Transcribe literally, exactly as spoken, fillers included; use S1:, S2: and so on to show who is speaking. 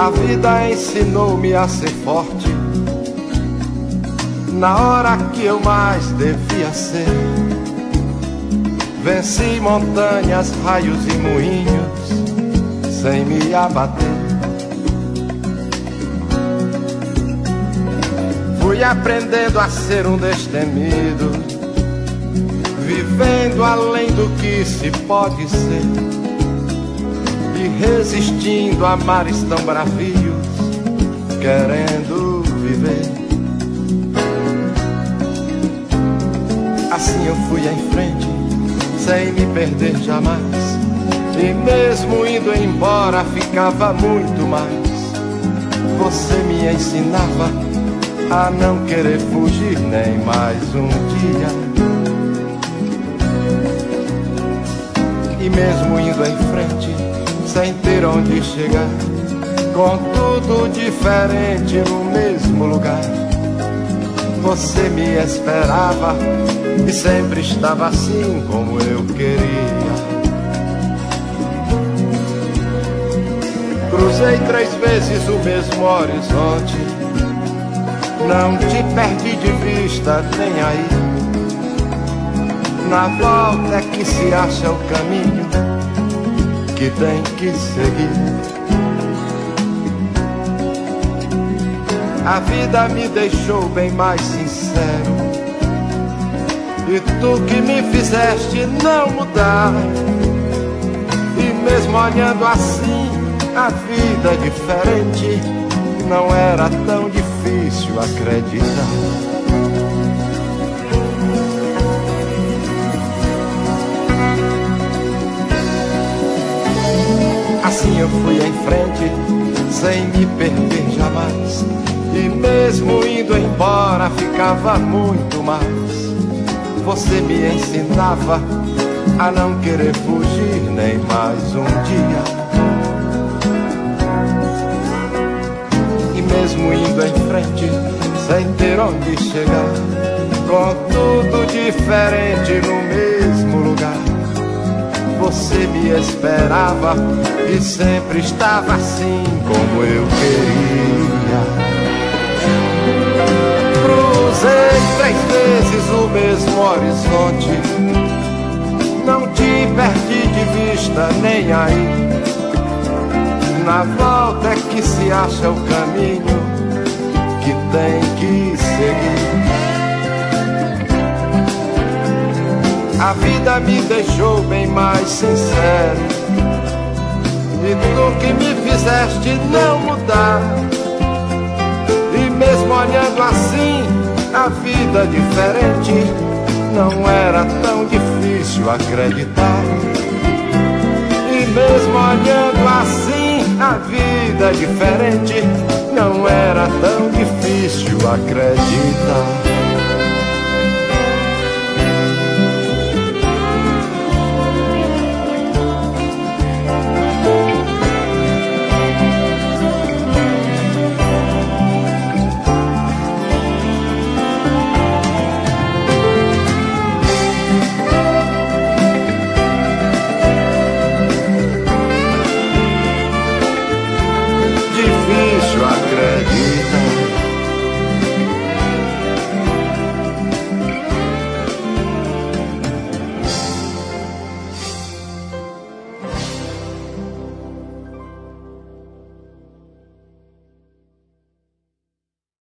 S1: A vida ensinou-me a ser forte na hora que eu mais devia ser. Venci montanhas, raios e moinhos sem me abater. Fui aprendendo a ser um destemido, vivendo além do que se pode ser, e resistindo a mares tão bravios, querendo viver. Assim eu fui em frente, sem me perder jamais, e mesmo indo embora ficava muito mais. Você me ensinava a não querer fugir nem mais um dia, e mesmo indo em frente, sem ter onde chegar, com tudo diferente no mesmo lugar, você me esperava e sempre estava assim como eu queria. Cruzei três vezes o mesmo horizonte, não te perdi de vista nem aí. Na volta é que se acha o caminho que tem que seguir. A vida me deixou bem mais sincero, e tu que me fizeste não mudar. E mesmo olhando assim a vida diferente, não era tão difícil acreditar. Assim eu fui em frente, sem me perder jamais, e mesmo indo embora ficava muito mais. Você me ensinava a não querer fugir nem mais um dia, e mesmo indo em frente, sem ter onde chegar, com tudo diferente no mesmo lugar, você me esperava e sempre estava assim como eu queria. Cruzei três vezes o mesmo horizonte, não te perdi de vista nem aí. Na volta é que se acha o caminho que tem que seguir. A vida me deixou bem mais sincero, e tu que me fizeste não mudar. E mesmo olhando assim a vida diferente, não era tão difícil acreditar. E mesmo olhando assim a vida diferente, não era tão difícil acreditar.